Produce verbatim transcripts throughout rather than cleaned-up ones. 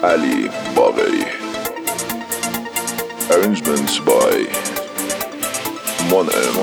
Ali Bagheri. Arrangements by Mon'em.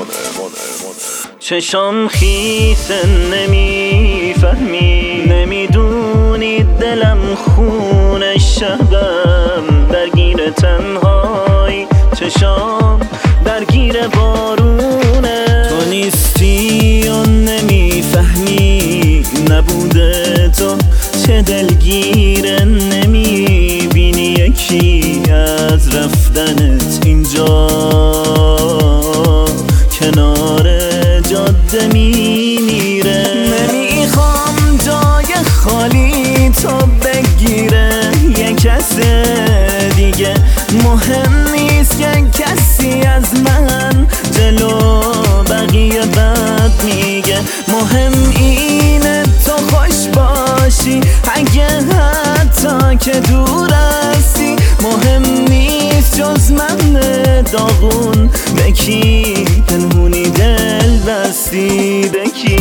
چشام خیسه نمیفهمی، نمیدونی دلم خون شبم درگیر تنهایی، چشام درگیر بارونه. تو نیستی و نمیفهمی، نبوده تو چه دلگیره، نمیبینی یکی از رفتنت اینجا کنار جاده میمیره. نمیخوام جای خالی تو بگیره یه کس دیگه، مهم نیست که کسی از من جلو بقیه بد میگه. مهم اینه تو خوش باشی اگه حتی که دور هستی. مهم نیست جز من داغون به کی پنهونی دل بستی، به کی.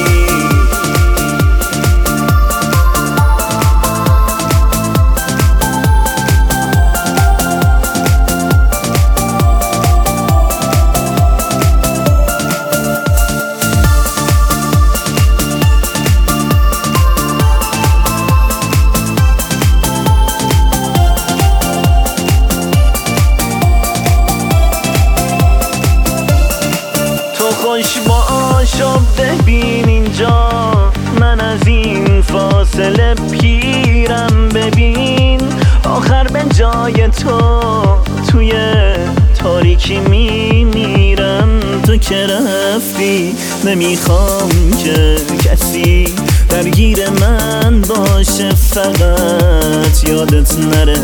خوش باش و ببین اینجا، من از این فاصله پیرم. ببین آخر به جای تو توی تاریکی میمیرم. تو که رفتی نمیخوام که کسی درگیر من باشه، فقط یادت نره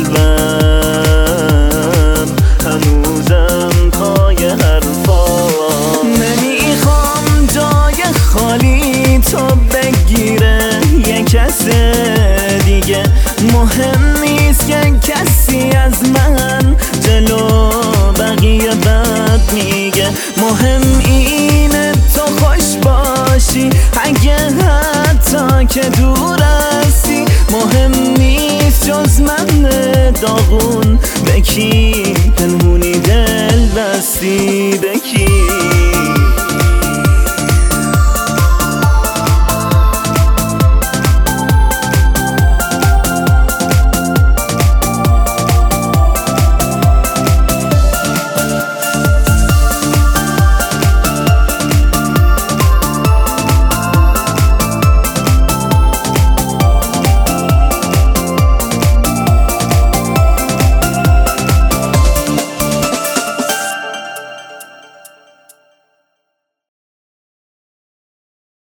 قلبم هنوزم پای حرفام. نمیخوام جای خالی تو بگیره یه کس دیگه، مهم نیست که کسی از من جلو بقیه بد میگه. مهم اینه تو خوش باشی اگه حتی که دور هستی. مهم نیست جز من داغون به کی پنهونی دل بستی، به کی.